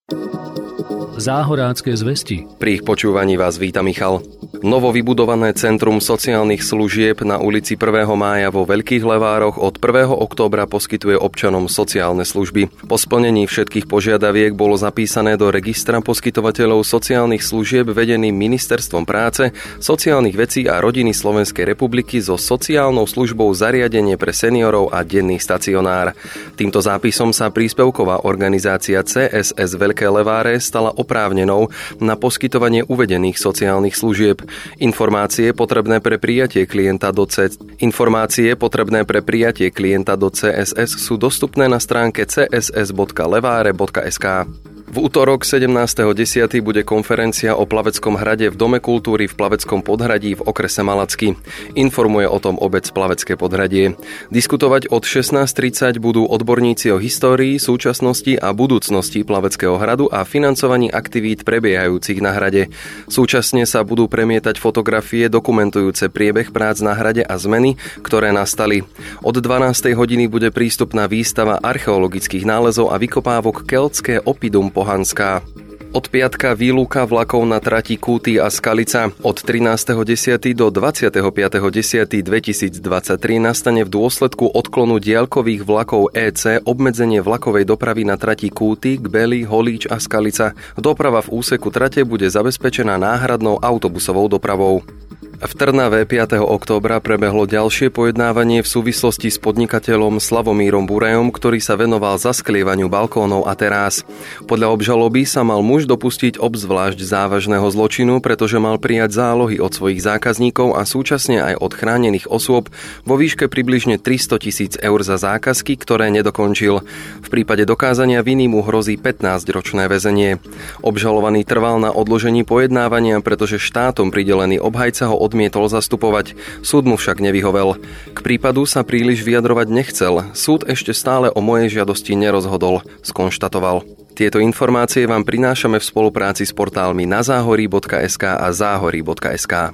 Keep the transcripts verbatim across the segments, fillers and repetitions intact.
Záhorácké zvesti. Pri ich počúvaní vás víta Michal. Novo vybudované Centrum sociálnych služieb na ulici prvého mája vo Veľkých Levároch od prvého októbra poskytuje občanom sociálne služby. Po splnení všetkých požiadaviek bolo zapísané do registra poskytovateľov sociálnych služieb vedeným Ministerstvom práce, sociálnych vecí a rodiny Slovenskej republiky so sociálnou službou zariadenie pre seniorov a denný stacionár. Týmto zápisom sa príspevková organizácia cé es es Veľké Leváre stala oprávnenou na poskytovanie uvedených sociálnych služieb. Informácie potrebné pre prijatie klienta do C... Informácie potrebné pre prijatie klienta do cé es es sú dostupné na stránke c s s bodka levare bodka es ká. V utorok sedemnásteho desiateho bude konferencia o Plaveckom hrade v Dome kultúry v Plaveckom podhradí v okrese Malacky. Informuje o tom obec Plavecké podhradie. Diskutovať od šestnásť tridsať budú odborníci o histórii, súčasnosti a budúcnosti Plaveckého hradu a financovaní aktivít prebiehajúcich na hrade. Súčasne sa budú premietať fotografie dokumentujúce priebeh prác na hrade a zmeny, ktoré nastali. Od dvanástej hodiny bude prístupná výstava archeologických nálezov a vykopávok Keltské oppidum Pohanská. Od piatka výluka vlakov na trati Kúty a Skalica. Od trinásteho desiateho do dvadsiateho piateho desiateho dvetisícdvadsaťtri nastane v dôsledku odklonu diaľkových vlakov é cé obmedzenie vlakovej dopravy na trati Kúty, Kbely, Holíč a Skalica. Doprava v úseku trate bude zabezpečená náhradnou autobusovou dopravou. V Trnave piateho októbra prebehlo ďalšie pojednávanie v súvislosti s podnikateľom Slavomírom Burajom, ktorý sa venoval zasklievaniu balkónov a terás. Podľa obžaloby sa mal muž dopustiť obzvlášť závažného zločinu, pretože mal prijať zálohy od svojich zákazníkov a súčasne aj od chránených osôb vo výške približne tristotisíc eur za zákazky, ktoré nedokončil. V prípade dokázania viny mu hrozí pätnásťročné väzenie. Obžalovaný trval na odložení pojednávania, pretože štátom pridelený obhajca ho odmietol zastupovať. Súd mu však nevyhovel. K prípadu sa príliš vyjadrovať nechcel. Súd ešte stále o mojej žiadosti nerozhodol, skonštatoval. Tieto informácie vám prinášame v spolupráci s portálmi na záhorí bodka es ká a záhorí bodka es ká.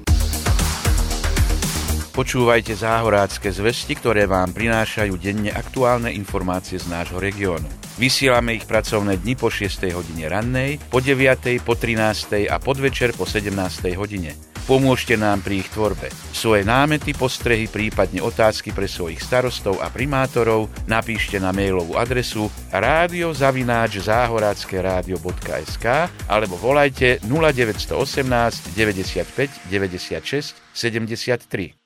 Počúvajte Záhorácké zvesti, ktoré vám prinášajú denne aktuálne informácie z nášho regiónu. Vysielame ich pracovné dni po šiestej hodine rannej, po deviatej, po trinástej a podvečer po sedemnástej hodine. Pomôžte nám pri ich tvorbe. Svoje námety, postrehy, prípadne otázky pre svojich starostov a primátorov napíšte na mailovú adresu rádio zavináč záhoracké rádio bodka es ká alebo volajte nula deväť jedna osem deväťdesiatpäť deväťdesiatšesť sedemdesiattri.